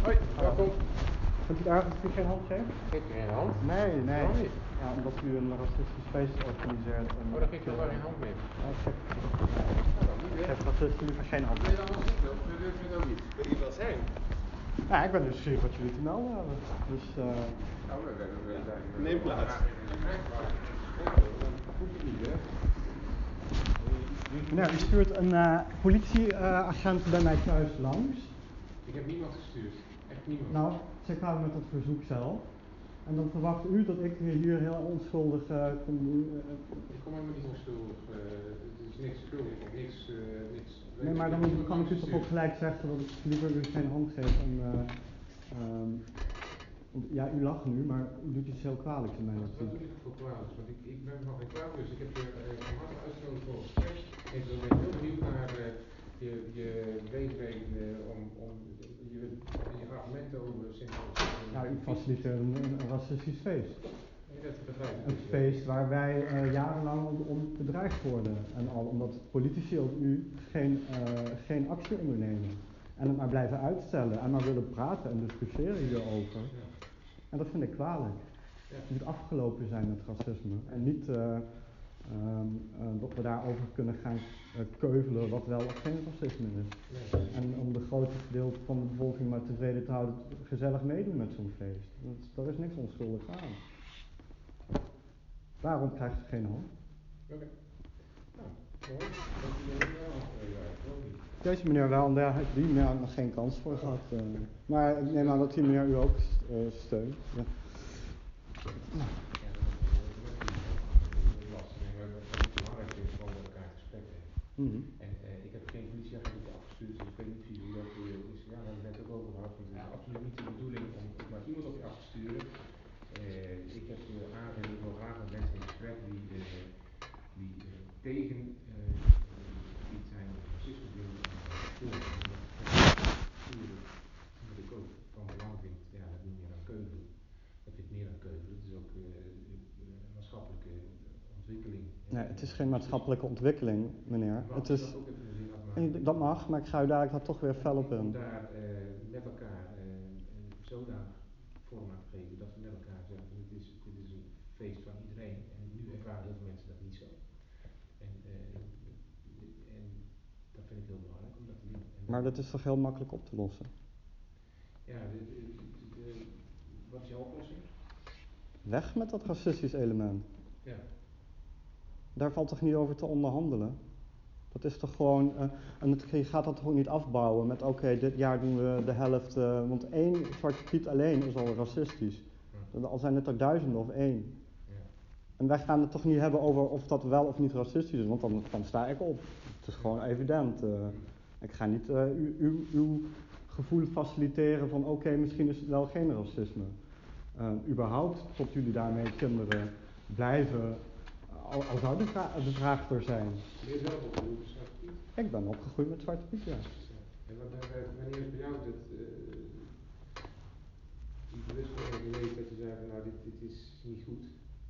Hoi, welkom. Vindt u het erg als u geen hand geeft? Geef je geen hand? Nee. Waarom niet? Ja, omdat u een racistisch feest organiseert. Oh, dan geef je wel geen hand meer. Ik heb racisten liever geen hand. Ben je dan wel ziek of durf je het ook niet? Wil je wel zijn? Ja, ik ben nieuwsgierig wat jullie te melden hebben. Dus, Nou, we zijn... Neem plaats. Dat hoeft het niet, hè? meneer, u stuurt een politieagent bij mij thuis langs. Ik heb niemand gestuurd. Echt niemand. Nou, zij kwamen met dat verzoek zelf. En dan verwacht u dat ik hier heel onschuldig kom doen. Ik kom helemaal niet onschuldig. Het is niks schuldig of niks. Nee, maar dan kan ik u toch ook gelijk zeggen dat ik liever u geen hand geef. Ja, u lacht nu, maar u doet iets heel kwalijks in mij Wat natuurlijk. doe ik voor kwalijks? Want ik ben van geen kwaad, dus ik heb je van harte uitgenodigd voor een gesprek. Ik ben heel benieuwd naar je beweegredenen om je argumenten over Ja, u faciliteert een racistisch feest. Dat begrijp ik. Een feest waar wij jarenlang om bedreigd worden. En al omdat politici als u geen actie ondernemen. En het maar blijven uitstellen en maar willen praten en discussiëren hierover. Ja. En dat vind ik kwalijk. Ja. Het moet afgelopen zijn met racisme. En niet dat we daarover kunnen gaan keuvelen wat wel of geen racisme is. Nee. En om de grootste gedeelte van de bevolking maar tevreden te houden, gezellig meedoen met zo'n feest. Daar is niks onschuldigs aan. Daarom krijgt ze geen hand. Oké. Nou, mooi. Dat jullie wel. Deze meneer wel, en daar heeft die meneer nog geen kans voor gehad. Maar ik neem aan dat die meneer u ook steunt. Ja. En ik heb geen politieagenten afgestuurd, dus ik weet niet hoe dat is. Ja, daar hebben we net ook over gehad. Het is absoluut niet de bedoeling om maar iemand op je af te sturen. Ik heb aangegeven, ik wil graag met mensen in gesprek die tegen iets zijn of racisme willen wat ik ook van belang vind, ja, dat noem je dan keuvelen. Dat vind ik meer dan keuvelen. Het is ook maatschappelijke ontwikkeling. Nee, het is geen maatschappelijke ontwikkeling, meneer. Het is, dat mag, maar ik ga u dadelijk daar toch weer fel op in. Om daar met elkaar zodanig vorm aan te geven dat we met elkaar zeggen, dit is een feest van iedereen. En nu ervaren heel veel mensen dat niet zo. En dat vind ik heel belangrijk om dat te doen. Maar dat is toch heel makkelijk op te lossen? Ja, wat is jouw oplossing? Weg met dat racistisch element. Ja. Daar valt toch niet over te onderhandelen? Dat is toch gewoon, en je gaat dat toch ook niet afbouwen met oké, dit jaar doen we de helft, want één Zwarte Piet alleen is al racistisch. Al zijn het er duizenden of één. Ja. En wij gaan het toch niet hebben over of dat wel of niet racistisch is, want dan sta ik op. Het is gewoon evident. Ik ga niet uw gevoel faciliteren van oké, misschien is het wel geen racisme. Überhaupt tot jullie daarmee kinderen blijven, al zou de vraag er zijn. Je is wel opgegroeid met Zwarte Piet? Ik ben opgegroeid met Zwarte Piet, ja. En wanneer is bij jou die bewustwording geweest dat je zei van nou dit is niet goed?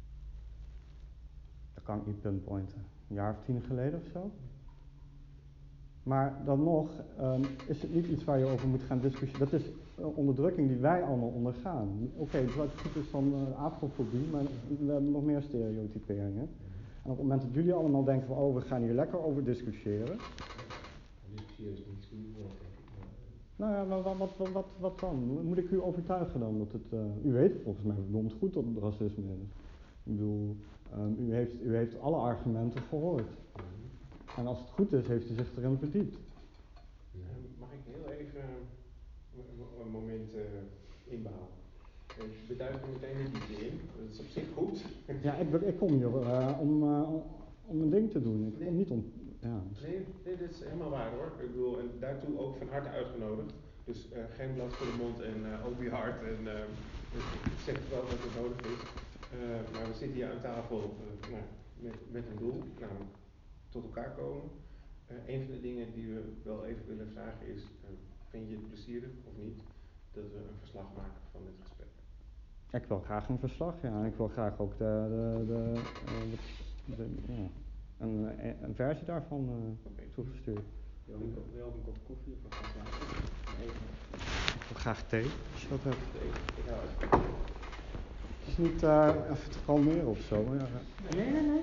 Dat kan ik niet pinpointen. Een jaar of 10 geleden of zo. Maar dan nog is het niet iets waar je over moet gaan discussiëren. Dat is onderdrukking die wij allemaal ondergaan. Oké, Zwarte Piet is dan afrofobie, maar we hebben nog meer stereotyperingen. En op het moment dat jullie allemaal denken van oh, we gaan hier lekker over discussiëren. Discussiëren is niet het goede woord, denk ik. Nou ja, maar wat dan? Moet ik u overtuigen dan dat het... u weet volgens mij verdomd goed dat het racisme is. Ik bedoel, u heeft alle argumenten gehoord. En als het goed is, heeft u zich erin verdiept. Mag ik heel even een moment inbouwen? Ik beduid er meteen de diepte in, dat is op zich goed. Ja, ik kom hier om een ding te doen. Ik kom niet om... Ja. Nee, dit is helemaal waar hoor. Ik bedoel, en daartoe ook van harte uitgenodigd. Dus geen blad voor de mond en open je hart. En ik zeg wel dat het nodig is. Maar we zitten hier aan tafel met een doel, namelijk tot elkaar komen. Een van de dingen die we wel even willen vragen is, vind je het plezierig of niet dat we een verslag maken van dit gesprek? Ik wil graag een verslag, ja. En ik wil graag ook een versie daarvan toegestuurd. Wil je ook een kop koffie of een glas water? Even. graag thee, als je dat hebt. Ik hou het. Het is niet even te kalmeren of zo. Ja. Nee.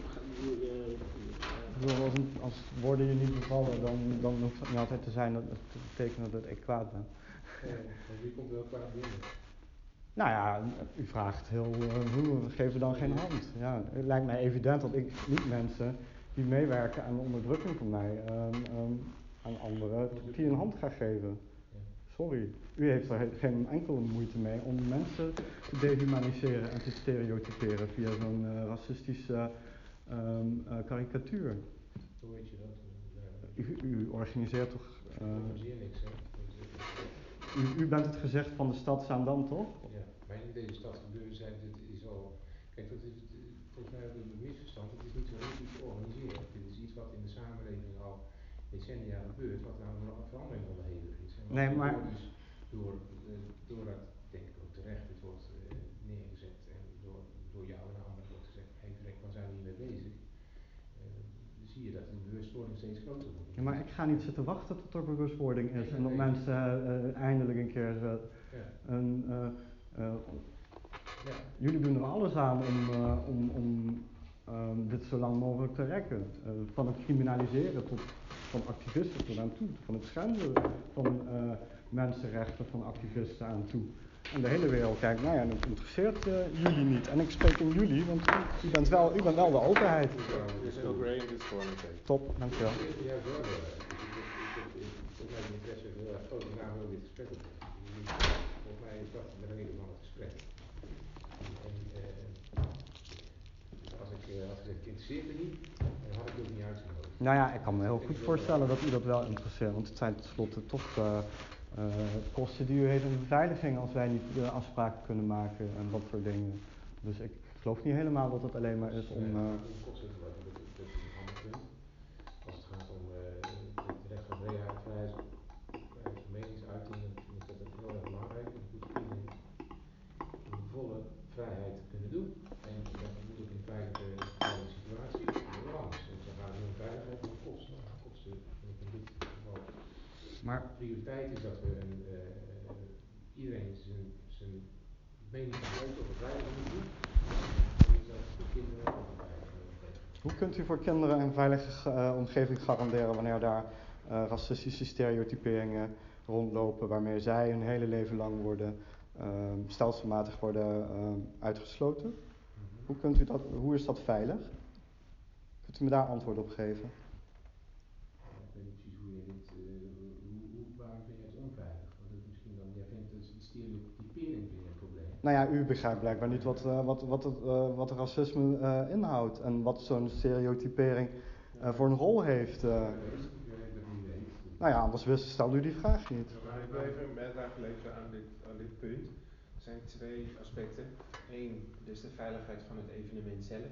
Ik bedoel, als woorden je niet bevallen, dan hoeft het niet altijd te zijn dat het betekent dat ik kwaad ben. Wie komt er wel kwaad binnen? Nou ja, u vraagt heel we geven dan geen hand. Ja, het lijkt mij evident dat ik niet mensen die meewerken aan de onderdrukking van mij, aan anderen, die een hand ga geven. Sorry, u heeft er geen enkele moeite mee om mensen te dehumaniseren en te stereotyperen via zo'n racistische karikatuur. Hoe weet je dat? U organiseert toch... Ik organiseer niks, hè? U bent het gezicht van de stad Zaandam, toch? Ja, maar in deze stad gebeuren zijn, dit is al... Kijk, dat is volgens mij ook een misverstand. Het is niet zo heel goed georganiseerd. Dit is iets wat in de samenleving al decennia gebeurt, wat aan een verandering onderhevig is. En Nee, maar... Doordat, denk ik ook terecht, het wordt neergezet en door jou en anderen wordt gezegd, hey Greg, waar zijn we hiermee bezig? Zie je dat de bewustwording steeds groter wordt. Ja, maar ik ga niet zitten wachten tot er bewustwording is en dat mensen eindelijk een keer jullie doen er alles aan om dit zo lang mogelijk te rekken. Van het criminaliseren tot van activisten tot aan toe, van het schenden van mensenrechten van activisten aan toe. En de hele wereld kijkt, nou ja, dat interesseert jullie niet. En ik spreek in jullie, want u bent wel de overheid. Dus Earl Grey in dit vorm. Top, dankjewel. Volgens mij is het interesse heel erg groot, daarom wil dit gesprek op. Volgens mij is dat de reden van het gesprek. Als ik gezegd, het interesseert me niet, dan had ik het ook niet uitgenodigd. Nou ja, ik kan me heel goed voorstellen dat u dat wel interesseert, want het zijn tenslotte toch kosten die u heeft in beveiliging als wij niet de afspraken kunnen maken en dat soort dingen. Dus ik geloof niet helemaal dat het alleen maar is om... Kosten, dat is een ander punt. Als het gaat om het recht van vrijheid van meningsuiting, dan vind ik dat heel erg belangrijk. En moet iedereen de volle vrijheid kunnen doen. En dat moet ook in een veilige situatie. Heel anders. Dus dan gaat het om veiligheid en kosten. Kosten vind ik in dit geval. Maar prioriteit is dat we iedereen zijn mening kan uiten over veiligheid moet doen. En is dat voor kinderen ook een veilige omgeving. Hoe kunt u voor kinderen een veilige omgeving garanderen wanneer daar racistische stereotyperingen rondlopen waarmee zij hun hele leven lang worden stelselmatig worden uitgesloten? Hoe is dat veilig? Kunt u me daar antwoord op geven? Ik weet niet precies hoe je dit, waarom vind je het onveilig? Want het misschien dan, jij vindt het stereotypering een probleem. Nou ja, u begrijpt blijkbaar niet wat racisme inhoudt en wat zo'n stereotypering voor een rol heeft. Nou ja, anders stelde u die vraag niet. Maar ik wil even een bijdrage leveren aan dit punt. Er zijn twee aspecten. Eén, dus de veiligheid van het evenement zelf.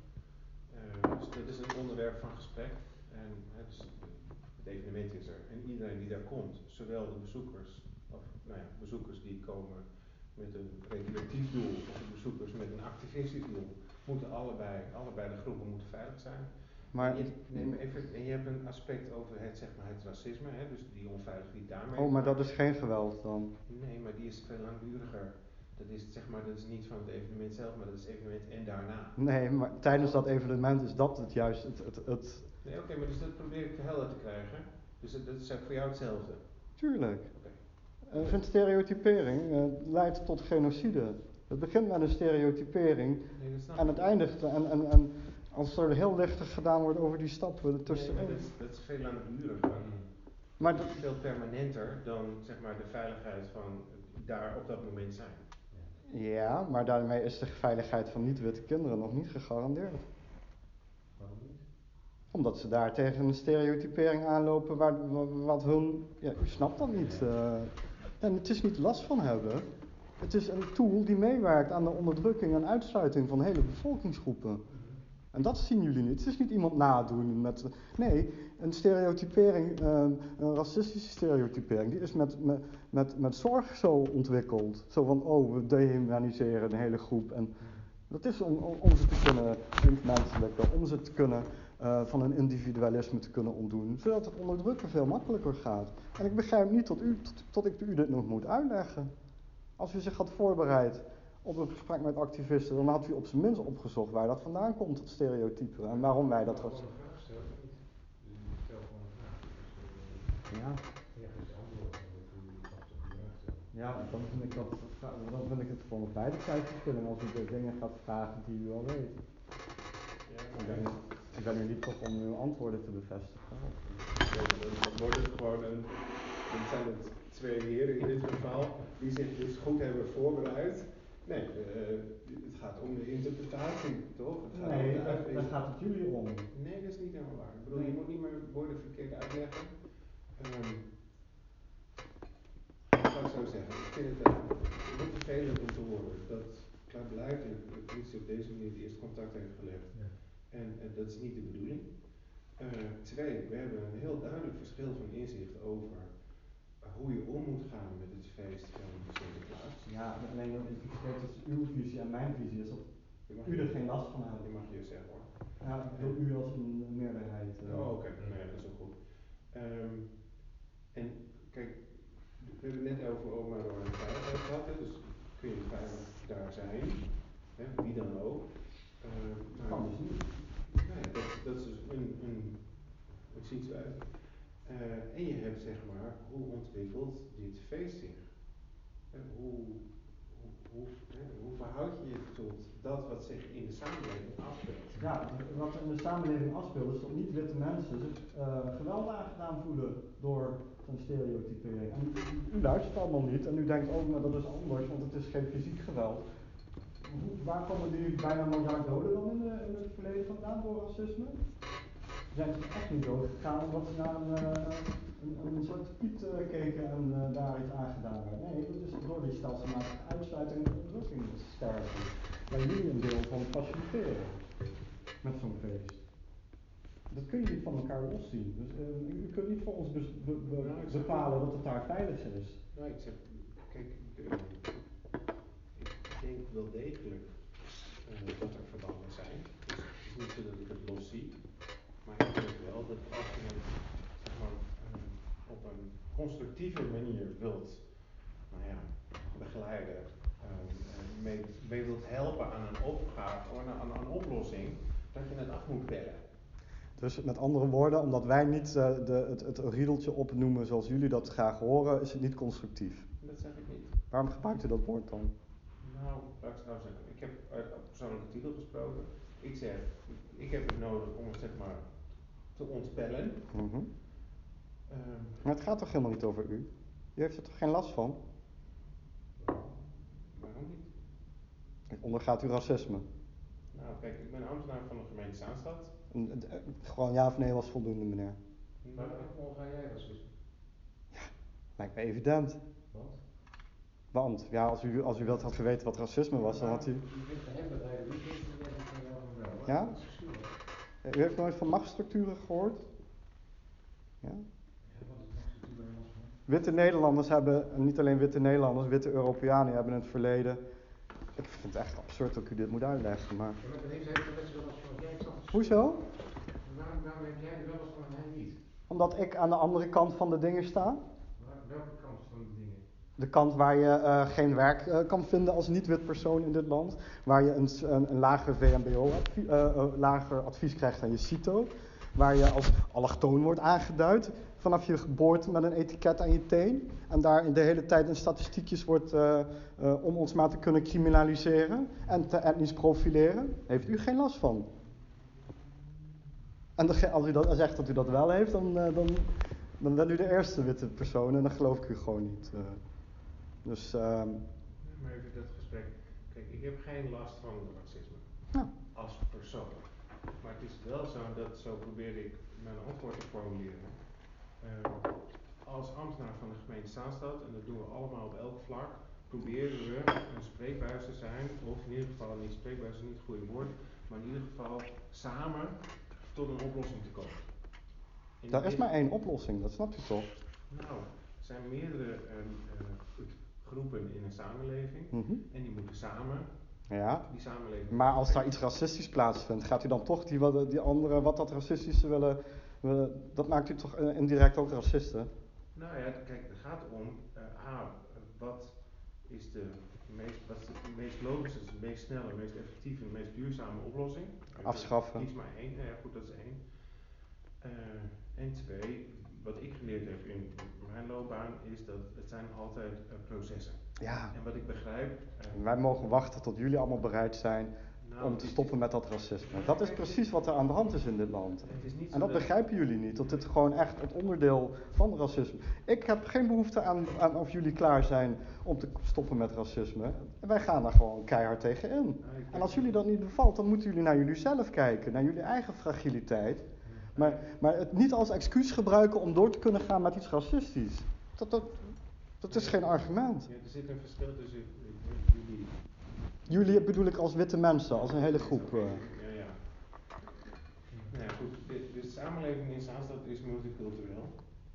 Dus dat is een onderwerp van gesprek. En dus het evenement is er. En iedereen die daar komt, zowel de bezoekers, bezoekers die komen met een recreatief doel, of de bezoekers met een activistisch doel, moeten allebei de groepen moeten veilig zijn. Maar en je hebt een aspect over het racisme, dus die onveiligheid die daarmee. Oh, maar dat is geen geweld dan? Nee, maar die is veel langduriger. Dat is niet van het evenement zelf, maar dat is het evenement en daarna. Nee, maar tijdens dat evenement is dat het juist Nee, oké, maar dus dat probeer ik helder te krijgen. Dus dat is voor jou hetzelfde? Tuurlijk. Een stereotypering leidt tot genocide. Het begint met een stereotypering en het eindigt en als er heel lichtig gedaan wordt over die stappen ertussen. Nee, maar dat is veel langduriger. Maar dat is veel permanenter dan de veiligheid van daar op dat moment zijn. Ja, maar daarmee is de veiligheid van niet-witte kinderen nog niet gegarandeerd. Waarom niet? Omdat ze daar tegen een stereotypering aanlopen wat hun... Ja, u snapt dat niet. En het is niet last van hebben. Het is een tool die meewerkt aan de onderdrukking en uitsluiting van hele bevolkingsgroepen. En dat zien jullie niet. Het is niet iemand nadoen met... Nee, een stereotypering, een racistische stereotypering, die is met zorg zo ontwikkeld. Zo van, we dehumaniseren een hele groep. En dat is om ze te kunnen ontmenselijken, om ze te kunnen van een individualisme te kunnen ontdoen, zodat het onderdrukken veel makkelijker gaat. En ik begrijp niet tot ik u dit nog moet uitleggen. Als u zich had voorbereid op een gesprek met activisten, dan had u op zijn minst opgezocht waar dat vandaan komt, dat stereotype, en waarom wij dat... Gewoon een vraag stellen, of niet? Dus ik stel gewoon een vraag. Dus, Ja. ja, dus de antwoord van dat u vast op die vraag stelt. Ja, dan vind ik het gewoon op beide tijdverschillen als u de dingen gaat vragen die u al weet. Ik ben hier niet toch om uw antwoorden te bevestigen. Dan wordt het gewoon dan zijn het twee heren in dit geval die zich dus goed hebben voorbereid. Nee, het gaat om de interpretatie, toch? Het gaat Nee, om daar gaat het jullie om. Nee, dat is niet helemaal waar. Ik bedoel, je moet niet meer woorden verkeerd uitleggen. Ik zou het zo zeggen, ik vind het heel vervelend om te horen dat klaarblijkelijk de politie op deze manier het eerst contact heeft gelegd. Ja. En dat is niet de bedoeling. Twee, we hebben een heel duidelijk verschil van inzicht over hoe je om moet gaan met het feest van Sinterklaas. Ja, alleen dat is uw visie en mijn visie is dat u er geen last van hebt. Dat mag je zeggen hoor. Ja, ik bedoel u als een meerderheid. Oh, oké. Nee, dat is ook goed. En kijk, we hebben het net over openbare orde en veiligheid gehad, hè, dus kun je veilig daar zijn, hè, wie dan ook. Kan dus niet. Nee, dat is dus een zienswijze. En je hebt zeg maar, hoe ontwikkelt dit feest zich? Hoe verhoud je je tot dat wat zich in de samenleving afspeelt? Ja, wat in de samenleving afspeelt is dat niet-witte mensen zich geweld aangedaan voelen door zo'n stereotypering. En u luistert allemaal niet en u denkt ook, maar dat is anders, want het is geen fysiek geweld. Waar komen die bijna een miljard doden dan in het verleden vandaan door racisme? Zijn ze echt niet dood gegaan omdat ze naar een soort Piet keken en daar iets aangedaan werd. Nee, dat is door die stelselmatige uitsluiting en onderdrukking te sterven. Waar jullie een deel van faciliteren met zo'n feest. Dat kun je niet van elkaar loszien. Dus u kunt niet voor ons bepalen dat het daar veilig is. Nou, ik zeg, kijk, ik denk wel degelijk dat er verbanden zijn. Dus het is niet zo dat ik het los zie. Maar ik denk wel dat als je het zeg maar, op een constructieve manier wilt begeleiden, mee wilt helpen aan een opgave, aan een oplossing, dat je het af moet bellen. Dus met andere woorden, omdat wij niet het riedeltje opnoemen zoals jullie dat graag horen, is het niet constructief. Dat zeg ik niet. Waarom gebruikt u dat woord dan? Nou, laat ik het nou zeggen. Ik heb uit persoonlijke titel gesproken. Ik zeg, ik heb het nodig om het zeg maar te ontpellen. Maar het gaat toch helemaal niet over u? U heeft er toch geen last van? Waarom niet? Ondergaat u racisme? Nou, kijk, ik ben ambtenaar van de gemeente Zaanstad. Gewoon ja of nee was voldoende, meneer. Waarom onderga jij racisme? Ja, lijkt me evident. Wat? Want, ja, als u had geweten wat racisme was, dan had u... U vindt hem dat hij dat niet weet, en jij vindt van jou van wel. Ja? Wat is het verschil? U heeft nooit van machtsstructuren gehoord? Ja? Ja, wat is machtsstructuur bij ons? Witte Nederlanders hebben, en niet alleen witte Nederlanders, witte Europeanen hebben in het verleden... Ik vind het echt absurd dat u dit moet uitleggen, maar... Ja, maar dan heeft hij er net zo wel last van als jij. Ik snap het. Hoezo? Waarom heb jij er wel last van en hij niet? Omdat ik aan de andere kant van de dingen sta. Welke kant van de dingen? De kant waar je geen werk kan vinden als niet-wit persoon in dit land. Waar je een lager VMBO, lager advies krijgt dan je CITO. Waar je als allochtoon wordt aangeduid vanaf je geboorte met een etiket aan je teen. En daar in de hele tijd in statistiekjes wordt om ons maar te kunnen criminaliseren en te etnisch profileren. Heeft u geen last van? En als u dat zegt dat u dat wel heeft, dan bent u de eerste witte persoon en dan geloof ik u gewoon niet. Maar even dat gesprek. Kijk, ik heb geen last van racisme. Ja. Als persoon. Maar het is wel zo, dat zo probeer ik mijn antwoord te formuleren. Als ambtenaar van de gemeente Zaanstad, en dat doen we allemaal op elk vlak, proberen we een spreekbuis te zijn, of in ieder geval niet spreekbuis is niet het goede woord, maar in ieder geval samen tot een oplossing te komen. Daar is maar één oplossing, dat snapt u toch? Nou, er zijn meerdere groepen in een samenleving en die moeten samen Ja. Die samenleving. Maar als daar iets racistisch plaatsvindt, gaat u dan toch die anderen wat dat racistische willen, dat maakt u toch indirect ook racisten? Nou ja, kijk, het gaat om wat is de meest logische, de meest snelle, de meest effectieve, de meest duurzame oplossing. Afschaffen. Kies maar één. Ja, goed, dat is één. En twee, wat ik geleerd heb in mijn loopbaan is dat het zijn altijd processen. Ja. En wat ik begrijp. Wij mogen wachten tot jullie allemaal bereid zijn om te stoppen met dat racisme. Dat is precies wat er aan de hand is in dit land. En dat begrijpen jullie niet, dat dit gewoon echt het onderdeel van racisme. Ik heb geen behoefte aan of jullie klaar zijn om te stoppen met racisme. Wij gaan daar gewoon keihard tegen in. En als jullie dat niet bevalt, dan moeten jullie naar jullie zelf kijken, naar jullie eigen fragiliteit. Maar het niet als excuus gebruiken om door te kunnen gaan met iets racistisch. Dat is geen argument. Ja, er zit een verschil tussen jullie. Jullie bedoel ik als witte mensen, als een hele groep. Ja. Nou ja, goed. De samenleving in Zaanstad is multicultureel.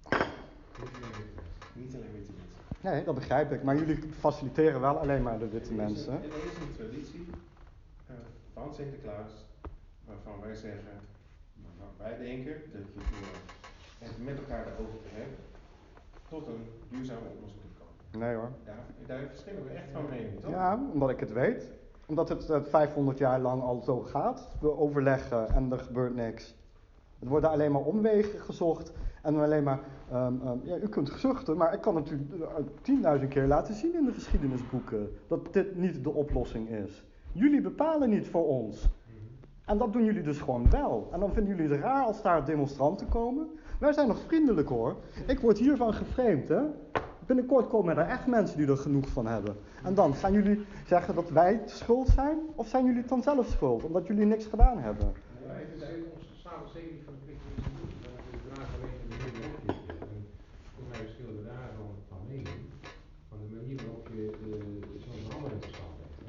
Niet alleen witte mensen. Nee, dat begrijp ik. Maar jullie faciliteren wel alleen maar de witte mensen. Er is een traditie van Sinterklaas waarvan wij zeggen, waarvan wij denken dat je door het met elkaar erover te hebben, tot een duurzame oplossing te komen. Nee hoor. Daar verschillen we echt van mening, toch? Ja, omdat ik het weet. Omdat het 500 jaar lang al zo gaat. We overleggen en er gebeurt niks. Er worden alleen maar omwegen gezocht. En alleen maar, ja, u kunt zuchten, maar ik kan het u 10.000 keer laten zien in de geschiedenisboeken. Dat dit niet de oplossing is. Jullie bepalen niet voor ons. En dat doen jullie dus gewoon wel. En dan vinden jullie het raar als daar demonstranten komen. Wij zijn nog vriendelijk hoor. Ik word hiervan geframed, hè. Binnenkort komen er echt mensen die er genoeg van hebben. En dan gaan jullie zeggen dat wij schuld zijn? Of zijn jullie het dan zelf schuld, omdat jullie niks gedaan hebben? Wij zijn ons samen zeker niet van de plicht om te doen. We dragen alleen de hele opgifte. En volgens mij verschillen we daar van mening. Van de manier waarop je zo'n verandering tot stand brengt.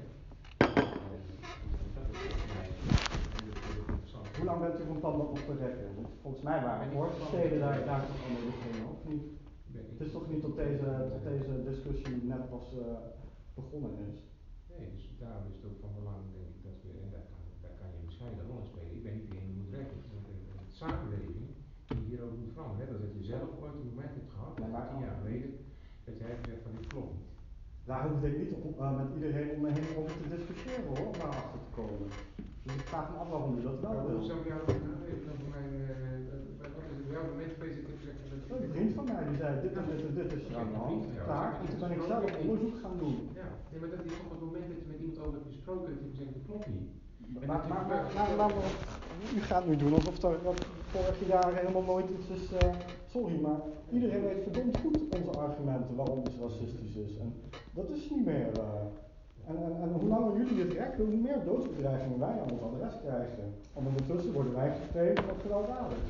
Dat is volgens mij interessant. Hoe lang bent u van plan dat nog te rekken? Volgens mij waren voorsteden daar toch allemaal beginnen, of niet? Het is toch niet tot deze discussie net pas begonnen is? Nee, dus daarom is het ook van belang, denk ik, dat we, en daar kan je bescheiden rol in spelen. Ik ben niet degene die moet rekken. Het is samenleving die hierover moet veranderen. Net als dat je zelf ooit een moment hebt gehad, 10 jaar geleden, dat jij hebt gezegd van dit klopt niet. Daar hoef ik niet met iedereen om me heen over te discussiëren hoor, om daarachter te komen. Dus ik vraag me af waarom u dat wel wil. Hoe zou ik jou even voor mijn, wat is het jouw moment geweest? Ik heb gezegd dat een vriend van mij die zei, dit is er aan de hand, klaar. En toen ben ik zelf onderzoek gaan doen. Ja, nee, maar dat is op het moment dat je met iemand over hebt gesproken, dat je gezegd dat klopt niet. Maar u gaat nu doen alsof er vorig jaar helemaal nooit iets is. Sorry, maar iedereen weet verdomd goed onze argumenten waarom iets racistisch is. En dat is niet meer. En hoe langer jullie dit rekken, hoe meer doodsbedreigingen wij aan ons adres krijgen. En ondertussen worden wij getreden wat gewelddadig.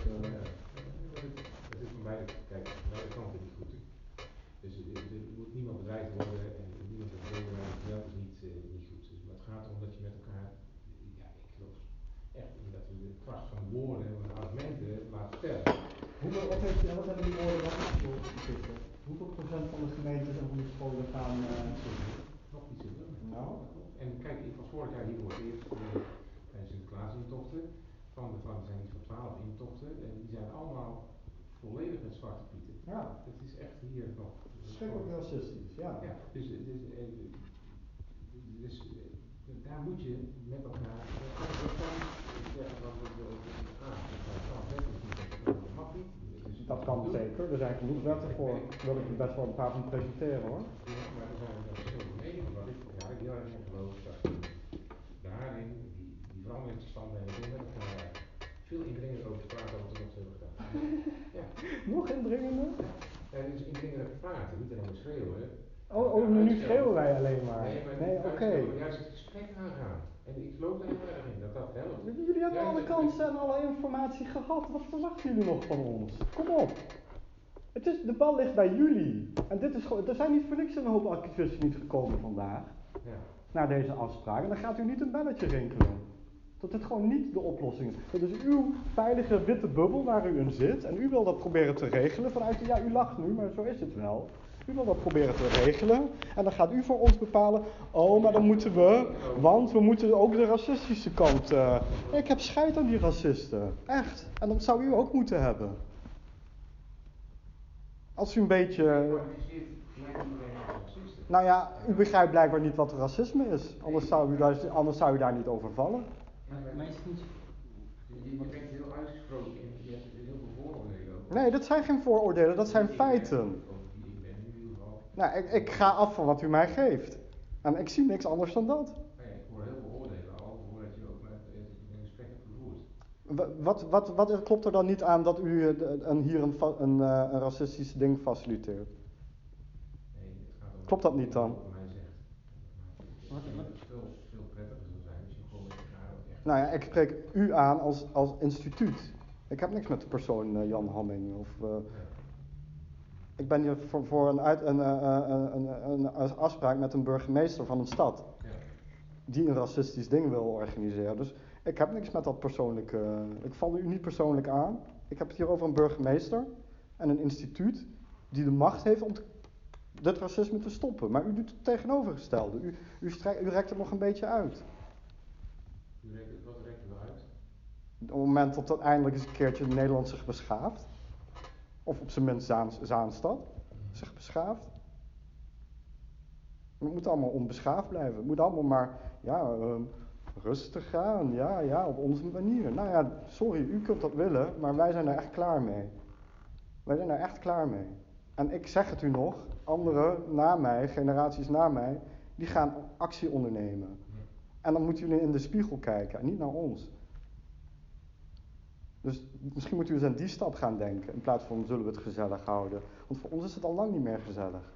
Dat is van beide, kijk, van beide kanten niet goed. Dus er moet niemand bedreigd worden en niemand bedreigd worden, geweld is niet goed. Dus, maar het gaat erom dat je met elkaar, ja, ik geloof echt in dat we de kracht van woorden en van argumenten laten vertellen. Wat hebben die woorden nog afgesproken? Hoeveel procent van de gemeentes en van de scholen gaan... Nog iets in doen. Nou. En kijk, ik was vorig jaar hier voor het eerst tijdens Sinterklaas intochten. Er zijn iets van 12 intochten en die zijn allemaal volledig met zwarte pieten. Ja. Het is echt hier nog. Schrikkelijk racistisch, ja. Ja, dus daar moet je met elkaar. Dat kan zeker, er zijn genoeg wetten voor. Daar wil ik er best wel een paar van presenteren hoor. Ja, maar er zijn verschillende meningen. Wat ik heel erg in geloof, dat daarin die veranderingsstand en we met elkaar veel indringender over te praten dan we tot nog toe hebben gedaan. Ja. Nog indringender? Ja, het is indringender praten, niet alleen maar schreeuwen. Nu schreeuwen wij alleen maar. Nee, oké. Juist het gesprek aangaan. En ik geloof er heel erg in dat dat helpt. Jullie hebben alle kansen en alle informatie gehad. Wat verwachten jullie nog van ons? Kom op. De bal ligt bij jullie. En dit is gewoon, er zijn niet voor niks een hoop activisten niet gekomen vandaag. Ja. Naar deze afspraak. En dan gaat u niet een belletje rinkelen. Dat het gewoon niet de oplossing is. Dat is uw veilige witte bubbel waar u in zit. En u wil dat proberen te regelen vanuit, ja, u lacht nu, maar zo is het wel. U wil dat proberen te regelen. En dan gaat u voor ons bepalen, oh, maar dan moeten we, want we moeten ook de racistische kant. Ik heb scheid aan die racisten. Echt. En dat zou u ook moeten hebben. Als u een beetje... Nou ja, u begrijpt blijkbaar niet wat racisme is. Anders zou u daar niet over vallen. Maar is het niet... Je bent heel uitgesproken en je hebt heel veel vooroordelen ook. Nee, dat zijn geen vooroordelen, dat zijn feiten. Ik ben in ieder geval... Nou, ik ga af van wat u mij geeft. En ik zie niks anders dan dat. Nou ja, ik hoor heel veel oordelen al, voordat je ook met een gesprek hebt gevoerd. Wat klopt er dan niet aan dat u hier een racistisch ding faciliteert? Nee, het gaat om... Klopt dat niet dan? Wat mij zegt. Wat veel prettiger zou zijn als je gewoon met elkaar ook echt... Nou ja, ik spreek u aan als instituut. Ik heb niks met de persoon Jan Hamming. Ik ben hier voor een afspraak met een burgemeester van een stad. Ja. Die een racistisch ding wil organiseren. Dus ik heb niks met dat persoonlijke... Ik val u niet persoonlijk aan. Ik heb het hier over een burgemeester en een instituut die de macht heeft om dit racisme te stoppen. Maar u doet het tegenovergestelde. U rekt het nog een beetje uit. Wat rekt er uit? Op het moment dat uiteindelijk eens een keertje Nederland zich beschaaft. Of op zijn minst Zaanstad zich beschaaft. Het moet allemaal onbeschaafd blijven. Het moet allemaal maar rustig gaan. Ja, op onze manier. Nou ja, sorry, u kunt dat willen, maar wij zijn er echt klaar mee. Wij zijn er echt klaar mee. En ik zeg het u nog, anderen na mij, generaties na mij, die gaan actie ondernemen. En dan moeten jullie in de spiegel kijken en niet naar ons. Dus misschien moeten we eens aan die stap gaan denken, in plaats van zullen we het gezellig houden. Want voor ons is het al lang niet meer gezellig.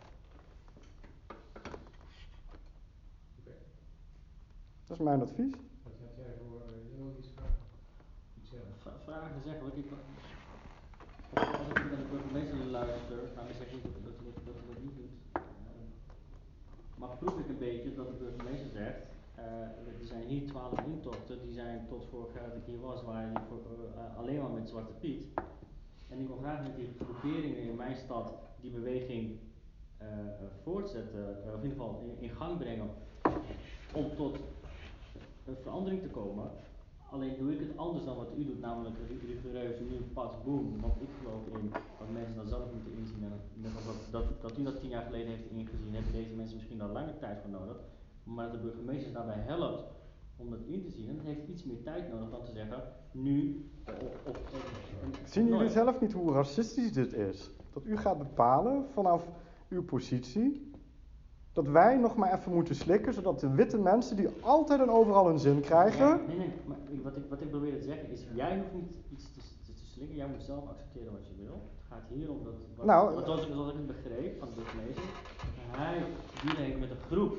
Okay. Dat is mijn advies. Wat had jij voor iets vragen? Iets zeggen? Vragen zeggen, wat ik... Als ik naar de burgemeester luister, nou dan zeg ik niet dat hij dat niet doet. Maar proef ik een beetje dat de burgemeester zegt, er zijn hier 12 intochten, die zijn tot vorig jaar dat ik hier was, waren die alleen maar met Zwarte Piet. En ik wil graag met die groeperingen in mijn stad die beweging voortzetten, of in ieder geval in gang brengen, om tot een verandering te komen. Alleen doe ik het anders dan wat u doet, namelijk rigoureus nu pas boom, want ik geloof in dat mensen dat zelf moeten inzien. En net als dat u dat 10 jaar geleden heeft ingezien, hebben deze mensen misschien al langer tijd voor nodig. Maar dat de burgemeester daarbij helpt om dat in te zien, en dat heeft iets meer tijd nodig dan te zeggen, nu Zien jullie zelf niet hoe racistisch dit is? Dat u gaat bepalen vanaf uw positie, dat wij nog maar even moeten slikken, zodat de witte mensen die altijd en overal hun zin krijgen... Nee, maar wat ik probeer te zeggen is, jij hoeft niet iets te slikken, jij moet zelf accepteren wat je wil. Het gaat hier om dat, zoals ik het begreep van de burgemeester, hij dealen heeft met een groep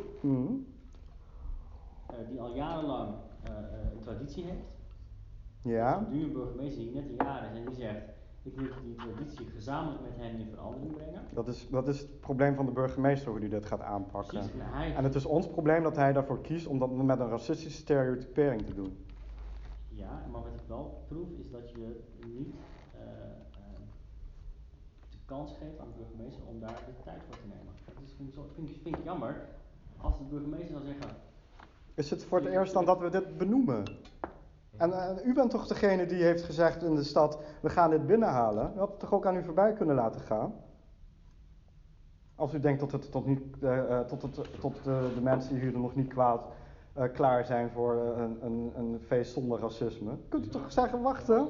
die al jarenlang een traditie heeft. Ja. Dus nu een burgemeester die net een jaar is en die zegt, ik wil die traditie gezamenlijk met hen in verandering brengen. Dat is het probleem van de burgemeester, hoe hij dit gaat aanpakken. Precies, en het is ons probleem dat hij daarvoor kiest om dat met een racistische stereotypering te doen. Ja, maar wat ik wel proef is dat je niet de kans geeft aan de burgemeester om daar de tijd voor te nemen. Dat vind ik jammer als de burgemeester zou zeggen... Is het voor het eerst dan dat we dit benoemen? En u bent toch degene die heeft gezegd in de stad, we gaan dit binnenhalen. U had het toch ook aan u voorbij kunnen laten gaan? Als u denkt dat het tot de mensen hier nog niet klaar zijn voor een feest zonder racisme. Kunt u toch zeggen, wachten?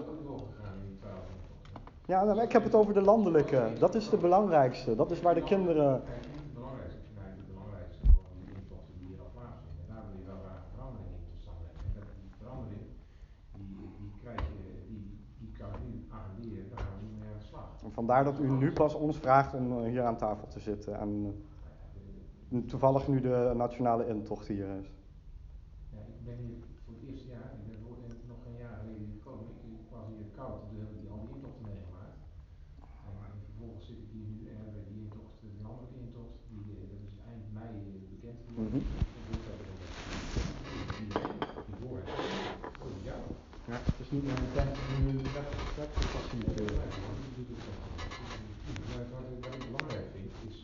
Ja, nou, ik heb het over de landelijke. Dat is de belangrijkste. Dat is waar de kinderen... Het belangrijkste, ik vind eigenlijk het belangrijkste gewoon die intochten die hier al plaatsvinden. En daar wil je wel graag verandering in tot stand brengen. En dat die verandering, die krijg je, die kan nu agenderen, daar gaan we niet mee aan de slag. En vandaar dat u nu pas ons vraagt om hier aan tafel te zitten. En toevallig nu de nationale intocht hier is. Ja, ik ben hier voor het eerste jaar, ik ben nog geen jaar geleden gekomen. Ik was hier koud, dus heb ik al die intochten meegemaakt. En vervolgens zit ik hier nu en hebben we die intocht, de landelijke intocht, dat is eind mei bekend geworden. Ja, het is niet meer een tent, nu een webfaciliteren. Wat ik belangrijk vind, is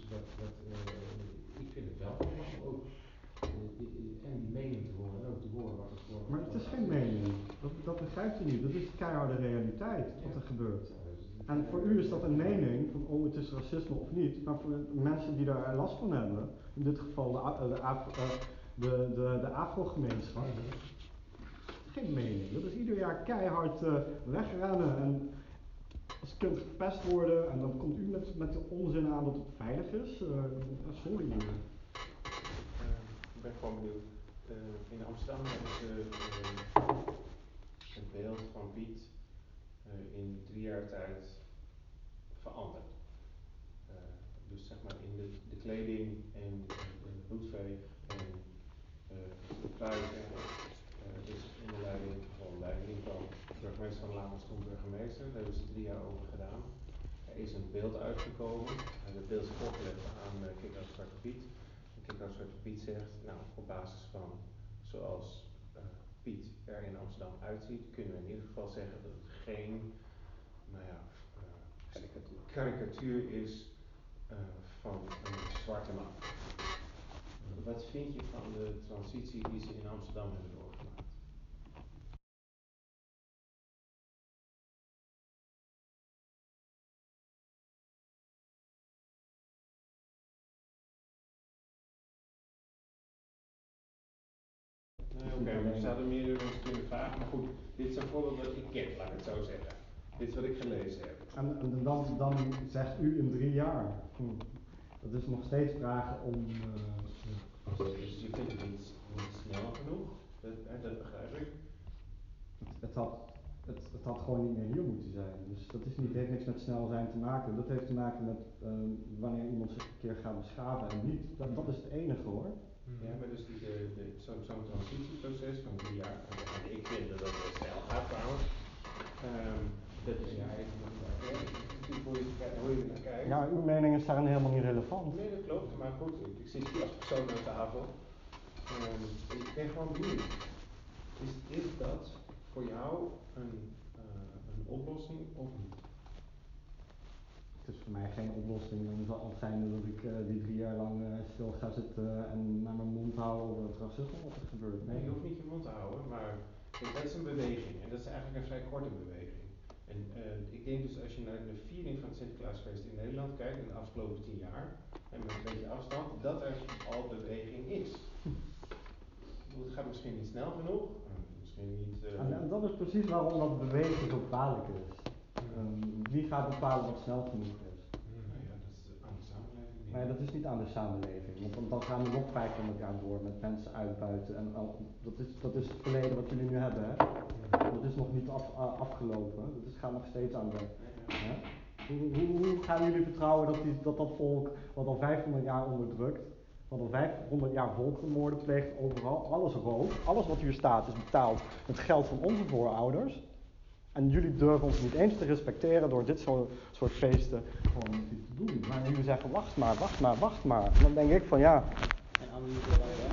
dat begrijpt u niet. Dat is keiharde realiteit wat er gebeurt. En voor u is dat een mening van oh het is racisme of niet, maar voor de mensen die daar last van hebben, in dit geval de Afro-gemeenschap, geen mening. Dat is ieder jaar keihard wegrennen en als kind gepest worden en dan komt u met de onzin aan dat het veilig is. Sorry. Ik ben gewoon benieuwd. In Amsterdam hebben ze het beeld van Piet in 3 jaar tijd veranderd. Dus zeg maar in de kleding en de bloedveeg en de pruiken is onder leiding van burgemeester van Laan als toen burgemeester. Daar hebben ze 3 jaar over gedaan. Er is een beeld uitgekomen. Het beeld is voorgelegd aan Kick-Out Zwarte Piet. En Kick-Out Zwarte Piet zegt, nou op basis van zoals Piet er in Amsterdam uitziet, kunnen we in ieder geval zeggen dat het geen karikatuur is van een zwarte man. Wat vind je van de transitie die ze in Amsterdam hebben doorgemaakt? Nee, we zouden meerdere mensen kunnen vragen, maar goed, dit is een voorbeeld dat ik ken, laat ik het zo zeggen. Dit is wat ik gelezen heb. En dan zegt u in 3 jaar. Dat is nog steeds vragen om. Dus je vindt het niet snel genoeg, dat begrijp ik. Het had gewoon niet meer hier moeten zijn. Dus dat heeft niks met snel zijn te maken. Dat heeft te maken met wanneer iemand zich een keer gaat beschaven en niet. Dat is het enige hoor. Ja, maar dus zo'n transitieproces van 3 jaar, en ik vind dat het snel gaat trouwens. Dat is ja even nog hoe je er naar kijkt. Ja, uw mening is daarin helemaal niet relevant. Nee, dat klopt, maar goed, ik zit hier als persoon aan tafel. Ik ben gewoon benieuwd. Is dat voor jou een oplossing of niet? Het is voor mij geen oplossing. Dan zal het zijn dat ik die 3 jaar lang stil ga zitten en naar mijn mond hou over het racisme wat er gebeurt. Nee, je hoeft niet je mond te houden, maar dat is een beweging en dat is eigenlijk een vrij korte beweging. En ik denk dus als je naar de viering van het Sinterklaasfeest in Nederland kijkt in de afgelopen 10 jaar, en met een beetje afstand, dat er al beweging is. Het gaat misschien niet snel genoeg, misschien niet... En dat is precies waarom dat bewegen zo kwalijk is. Wie gaat bepalen wat snel genoeg is? Nou ja, dat is aan de samenleving. Nee, dat is niet aan de samenleving, want dan gaan we nog 500 jaar door met mensen uitbuiten. En dat is het verleden wat jullie nu hebben, hè? Dat is nog niet afgelopen, dat gaat nog steeds aan de... Hè? Hoe gaan jullie vertrouwen dat volk, wat al 500 jaar onderdrukt, wat al 500 jaar volkenmoorden pleegt overal, alles rooft, alles wat hier staat is betaald met geld van onze voorouders. En jullie durven ons niet eens te respecteren door dit soort feesten gewoon te doen. Maar jullie zeggen wacht maar. En dan denk ik van ja. En Anne, je wil dat,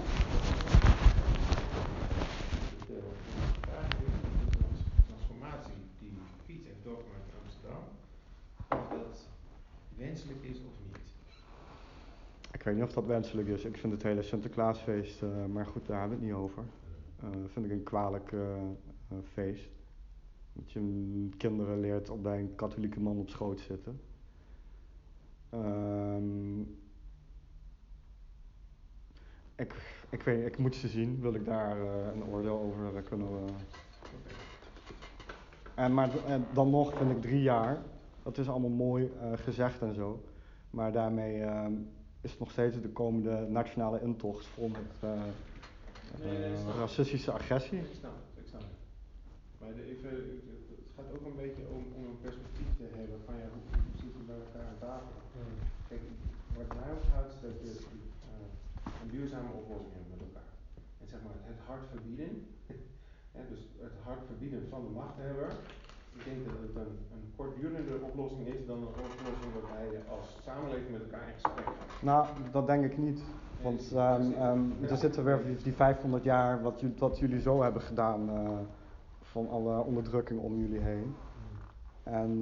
De vraag is de transformatie die Piet heeft doorgemaakt in Amsterdam, of dat wenselijk is of niet? Ik weet niet of dat wenselijk is. Ik vind het hele Sinterklaasfeest, maar goed, daar hebben we het niet over. Vind ik een kwalijk feest. Dat je kinderen leert op bij een katholieke man op schoot zitten. Ik weet, ik moet ze zien, wil ik daar een oordeel over kunnen. Maar dan nog vind ik 3 jaar, dat is allemaal mooi gezegd en zo. Maar daarmee is het nog steeds de komende nationale intocht vol met racistische agressie. Ik snap het. Maar het gaat ook een beetje om een perspectief te hebben van ja, hoe zit je bij elkaar aan tafel? Kijk, wat mij om gaat is dat je een duurzame oplossing hebt met elkaar. En zeg maar het hard verbieden, dus het hard verbieden van de machthebber, ik denk dat het een kortdurende oplossing is dan een oplossing waarbij je als samenleving met elkaar in gesprek gaat. Nou, dat denk ik niet. Want er zitten weer die 500 jaar wat jullie zo hebben gedaan van alle onderdrukking om jullie heen. En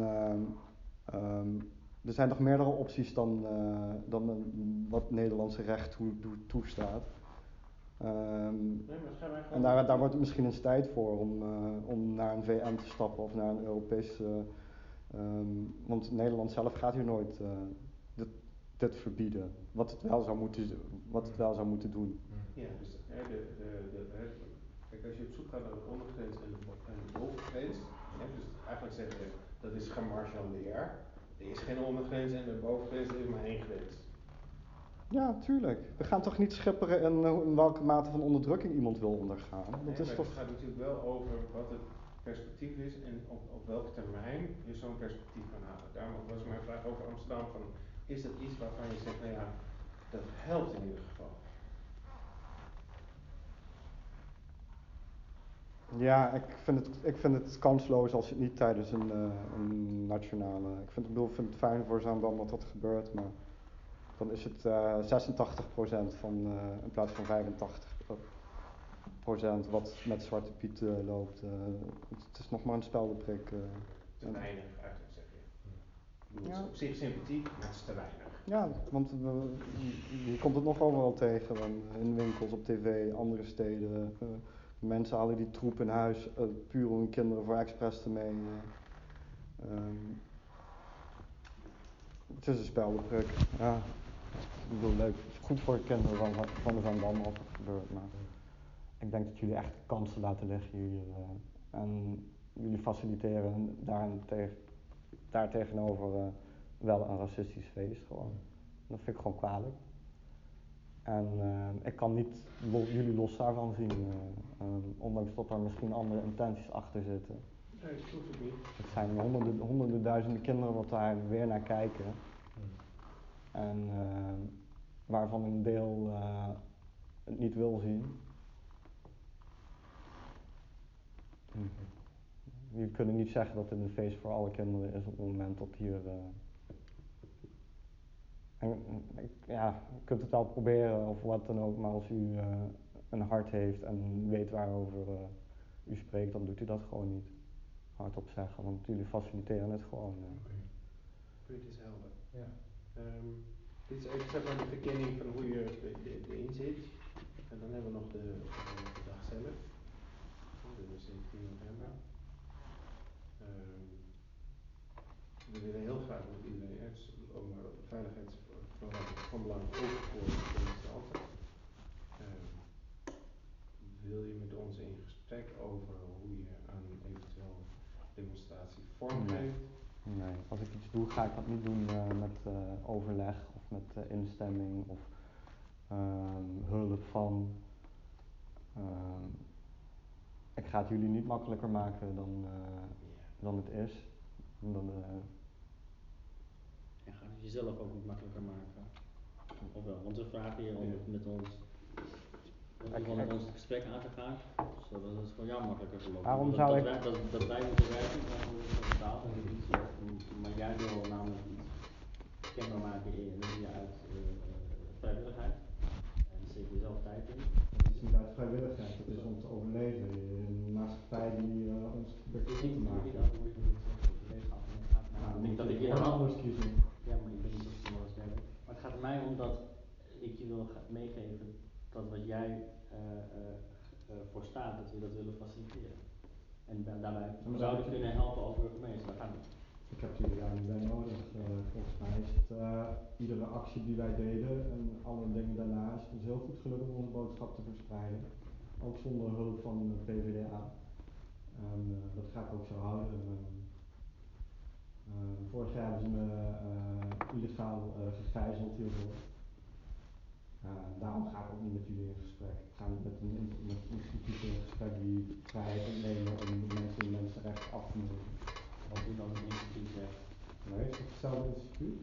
er zijn nog meerdere opties dan wat Nederlandse recht toestaat. Nee, maar schijn mij En gewoon. daar wordt het misschien eens tijd voor om naar een VN te stappen of naar een Europese. Want Nederland zelf gaat hier nooit dit verbieden. Wat het wel zou moeten doen. Ja, dus kijk, als je op zoek gaat naar de ondergrens en de bovengrens, dus eigenlijk zeg je dat is gemarchaleerd. Er is geen ondergrens en de bovengrens er is maar één grens. Ja, tuurlijk. We gaan toch niet schipperen in welke mate van onderdrukking iemand wil ondergaan. Nee, Dat is maar toch. het gaat natuurlijk wel over wat het perspectief is en op welke termijn je zo'n perspectief kan halen. Daarom was mijn vraag over Amsterdam van, is dat iets waarvan je zegt, nou ja, dat helpt in ieder geval. Ja, ik vind het kansloos als je het niet tijdens een nationale. Ik vind het fijn voor Zaandam dat dat gebeurt, maar dan is het 86% in plaats van 85% wat met Zwarte Piet loopt. Het is nog maar een speldenprik. Te weinig eigenlijk, zeg je. Ik bedoel, het Ja. is op zich sympathiek, maar het is te weinig. Ja, want je komt het nog overal tegen, dan in winkels, op tv, andere steden. Mensen halen die troep in huis puur om hun kinderen voor expres te meenemen. Het is een speldenprik. Ja, ik bedoel, leuk. Het is goed voor je kinderen van de Zaandam als het gebeurt, maar ik denk dat jullie echt kansen laten liggen hier. En jullie faciliteren daar tegenover wel een racistisch feest gewoon. Dat vind ik gewoon kwalijk. En ik kan niet jullie los daarvan zien, ondanks dat er misschien andere intenties achter zitten. Nee, dat hoeft het niet. Het zijn honderden duizenden kinderen wat daar weer naar kijken. En waarvan een deel het niet wil zien. Je kunt niet zeggen dat dit een feest voor alle kinderen is op het moment dat hier. Ja, je kunt het wel proberen of wat dan ook, maar als u een hart heeft en weet waarover u spreekt, dan doet u dat gewoon niet. Hardop zeggen, want jullie faciliteren het gewoon. Punt is helder. Ja. Dit is even zeg maar de verkenning van hoe je erin zit. En dan hebben we nog de dag zelf. De 17 november. We willen heel graag met iedereen, maar de veiligheidsverhouding van belang ook voor de demonstranten. Wil je met ons in gesprek over hoe je aan eventueel demonstratie vormgeeft? Nee, als ik iets doe, ga ik dat niet doen met overleg of met instemming of hulp van. Ik ga het jullie niet makkelijker maken dan het is. En ga het jezelf ook niet makkelijker maken. Of wel, want we vragen je om het met ons het gesprek aan te gaan, zodat het voor jou makkelijker verloopt. Waarom dat wij moeten werken, dan worden we betaald en niet zo. Maar jij wil namelijk iets kenbaar maken uit vrijwilligheid. En daar zit je zelf tijd in. Het is niet uit vrijwilligheid, het is om te overleven in een maatschappij die ons probeert te maken. Ik denk dat ik je anders kiezen. Ja, maar ik ben niet zo snel als jij bent. Maar het gaat er mij om dat ik je wil meegeven dat wat jij voor staat, dat we dat willen faciliteren. En daarbij zouden we kunnen helpen als burgemeester, daar gaan we. Ik heb jullie daar niet bij nodig. Volgens mij is het iedere actie die wij deden en alle dingen daarna is het ons heel goed gelukt om onze boodschap te verspreiden. Ook zonder hulp van de PvdA. En dat ga ik ook zo houden. Vorig jaar hebben ze me illegaal gegijzeld hiervoor. Daarom ga ik ook niet met jullie in gesprek. Ik ga niet met een instituut in gesprek die vrijheid ontnemen om mensenrechten af te nemen. Wat u dan een instituut zegt. Nee, is het hetzelfde instituut?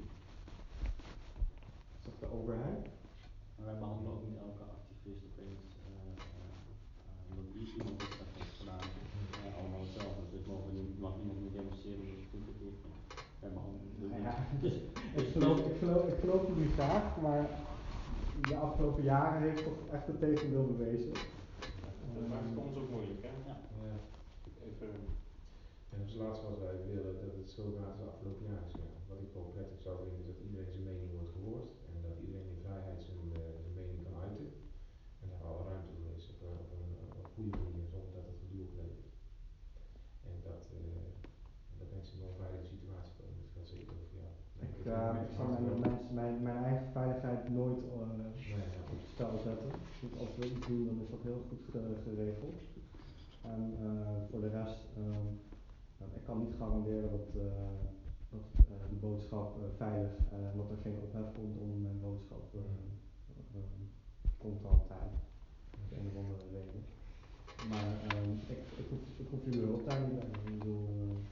Is dat de overheid? Maar wij behandelen ook niet elke activist opeens omdat iemand iets heeft gedaan. Allemaal hetzelfde. Dus mag iemand niet demonstreren omdat het goed is. Wij behandelen dus ik geloof jullie graag, maar de afgelopen jaren heeft toch echt het tegendeel bewezen. Dat maakt het ons ook moeilijk, hè? Ja. Even. En als laatste wat wij willen dat het zo gaat als de afgelopen jaar is gegaan. Wat ik wel prettig zou vinden is dat iedereen zijn mening wordt gehoord en dat iedereen in vrijheid zijn mening kan uiten en daar alle ruimte stijl zetten. Dus als we iets doen, dan is dat heel goed geregeld. En voor de rest, ik kan niet garanderen dat de boodschap veilig en dat er geen ophef komt om mijn boodschap komt altijd. Om een of andere reden. Maar ik hoef jullie hulp daar niet bij. Ik bedoel,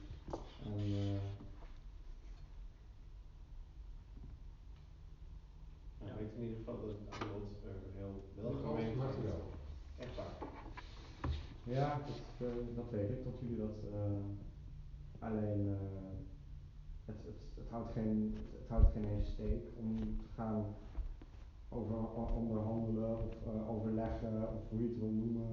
Ik weet in ieder geval dat het aanbod heel welgemeend welgemeend is. is. Echt waar. ja, dat weet ik, dat jullie dat alleen het houdt geen eens steek om te gaan onderhandelen of overleggen of hoe je het wil noemen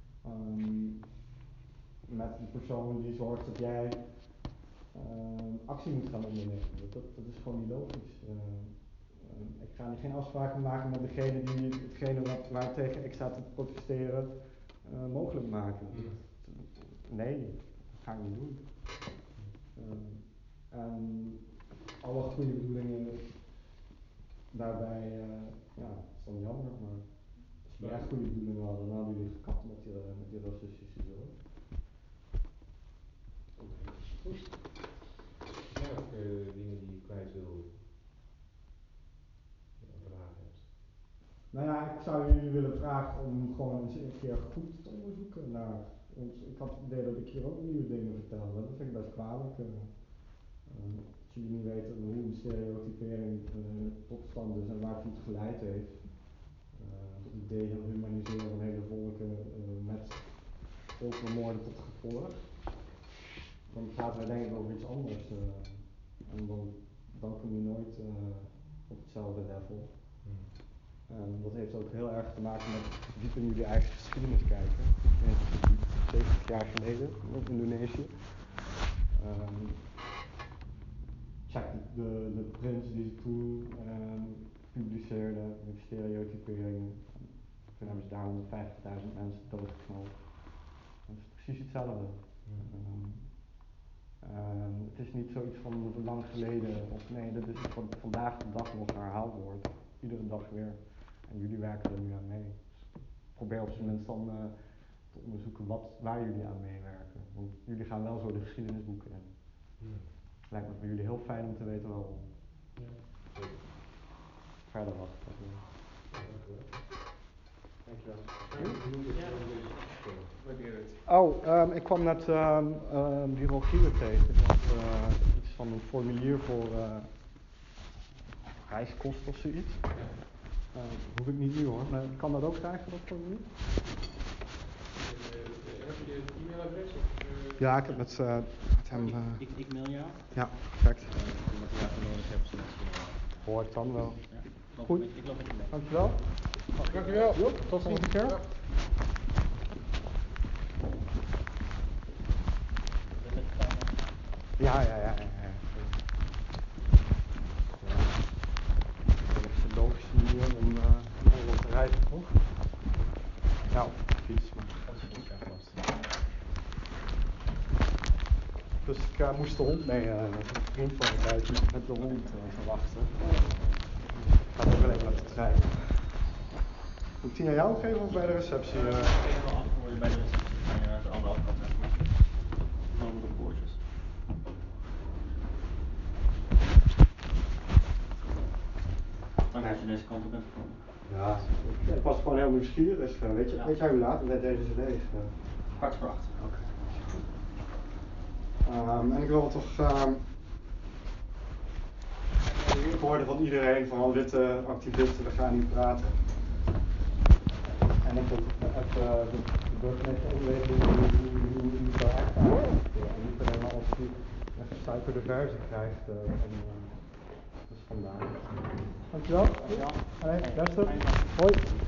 met die persoon die zorgt dat jij actie moet gaan ondernemen. Dat is gewoon niet logisch. Ik ga geen afspraken maken met degene die hetgene waar tegen ik sta te protesteren mogelijk maken. Nee, dat ga ik niet doen. En alle goede bedoelingen daarbij, is dan jammer, maar als jullie echt goede bedoelingen hadden, dan hadden jullie gekapt met die racistische zorg. Goed. Zijn er ook dingen die je kwijt wil vragen hebt? Nou ja, ik zou jullie willen vragen om gewoon eens een keer goed te onderzoeken naar ons. Ik had het idee dat ik hier ook nieuwe dingen vertelde, dat vind ik best kwalijk. Als jullie niet weten hoe een stereotypering tot stand is en waartoe het geleid heeft. Het dehumaniseren van hele volken met volkenmoorden tot gevolg. Dan praten we denk ik over iets anders. En dan kom je nooit op hetzelfde level. Dat heeft ook heel erg te maken met diep in jullie eigen geschiedenis kijken. 70 jaar geleden in Indonesië. Check de prints die ze toen publiceerden met stereotyperingen. Toen hebben ze daar 150.000 mensen doodgeknald. Dat is precies hetzelfde. Het is niet zoiets van lang geleden, of nee, dit is iets wat vandaag de dag nog herhaald wordt. Iedere dag weer. En jullie werken er nu aan mee. Dus probeer op zijn minst dan te onderzoeken waar jullie aan meewerken. Want jullie gaan wel zo de geschiedenisboeken in. Lijkt me voor jullie heel fijn om te weten waarom. Ja. Verder wachten. Dankjewel. Ik kwam net die Rogier tegen. Ik had iets van een formulier voor reiskosten of zoiets. Hoef ik niet nu hoor, maar kan dat ook krijgen, dat formulier? Heb je het e-mailadres? Ja, ik heb met hem... Ik mail jou. Ja, perfect. Als je materiaal nodig hebt, zodat je... Hoor ik dan wel. Ja, Goed. Ik loop met je mee. Dankjewel. Dankjewel. Tot volgende keer. Ja. Ja. Dat is de logische manier om rond te rijden, toch? Ja, op de fiets. Dus ik moest de hond mee, een vriend van me buiten met de hond verwachten. Ik ga ook wel even laten rijden. Moet ik die naar jou geven of bij de receptie? Ik geef wel af voor je bij de receptie. Ga je naar de andere kant naartoe. Dan met de poortjes. Dan als je deze kant op bent gekomen. Ja, ik was gewoon heel nieuwsgierig. Weet je hoe laat het met deze leeg? 7:15. Oké. En ik wil toch ik hoorde van iedereen, van alle witte activisten, we gaan niet praten. En ik wil even de burgemeester overwegen hoe het daar echt aan is. En niet alleen maar als hij een gestuikerde versie krijgt. Dus vandaar. Dankjewel. Dankjewel. Beste. Hoi.